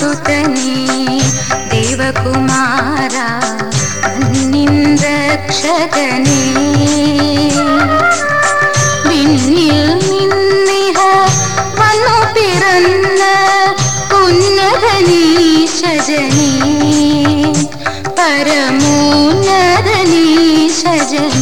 കന്യാസുതനേ ദേവകുമാര മണ്ണിൻ രക്ഷകനേ വിണ്ണിൽ നിന്നിഹ വന്നു പിറന്ന ഉന്നതനീശജനീ പരമോന്നതനീശജനീ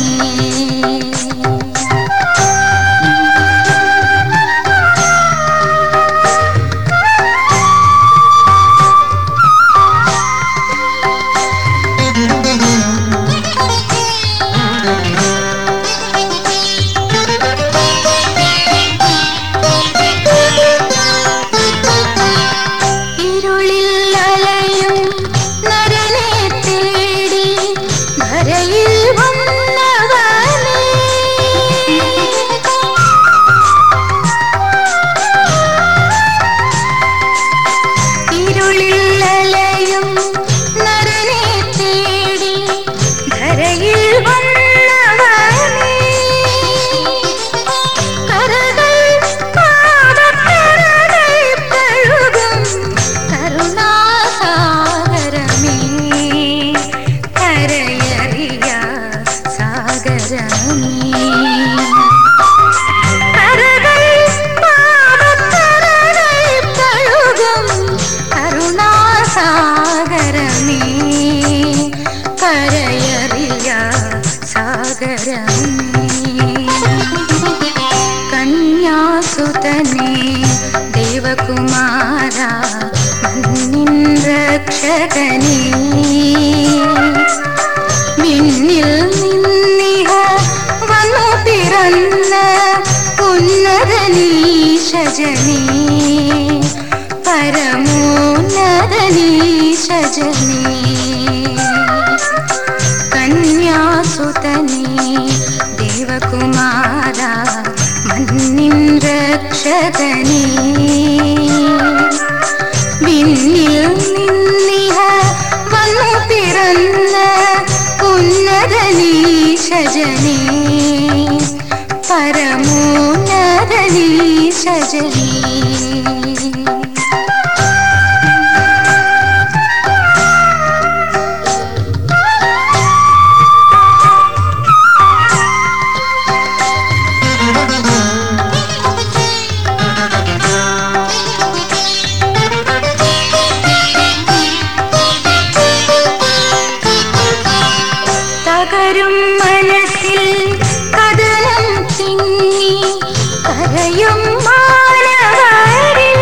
കന്യാസുതനേ ദേവകുമാര മണ്ണിൻ രക്ഷകനേ വിണ്ണിൽ നിന്നിഹ വന്നു പിറന്ന ഉന്നതനീശജനീ പരമോന്നതനീശജനീ കന്യാസുതനേ ദേവകുമാര മണ്ണിൻ രക്ഷകനേ വിണ്ണിൽ നിന്നിഹ വന്നു പിറന്ന ഉന്നതനീശജനീ പരമോന്നതനീശജനീ തകരും മനസ്സിൽ കഥനം തിങ്ങി കരയും മാനവരിൽ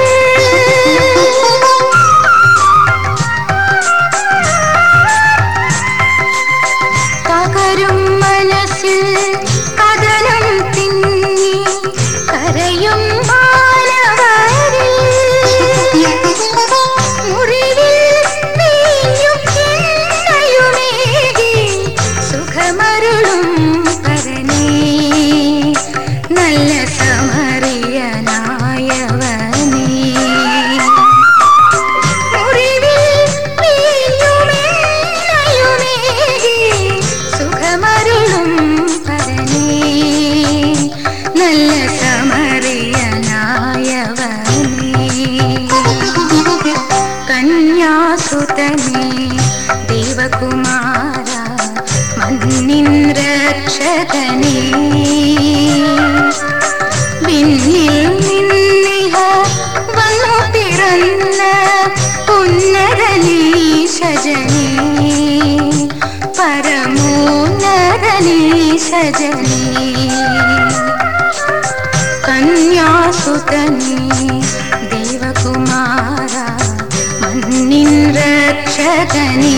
തകരും മനസ്സിൽ കഥനം തിങ്ങി കരയും മാനവരിൽ മുറിവിൽ നീയും ചിന്തയുമേകി സുഖമരുളും പരനേ നല്ല സമറിയനായവനേ മുറിവിൽ നീയുമേകി സുഖമരുളും പരനേ നല്ല സമറിയനായവനേ കന്യാസുതനേ ദേവകുമാര മണ്ണിൻ രക്ഷകനേ വിണ്ണിൽ നിന്നിഹ വന്നു പിറന്ന ഉന്നതനീശജനീ പരമോന്നതനീശജനീ കന്യാസുതനേ ദേവകുമാര മണ്ണിൻ രക്ഷകനേ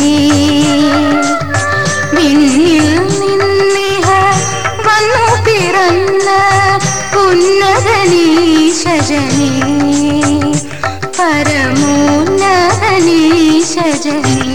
വിണ്ണിൽ നിന്നിഹ വന്നു പിറന്ന ഉന്നതനീശജനീ പരമോന്നതനീശജനീ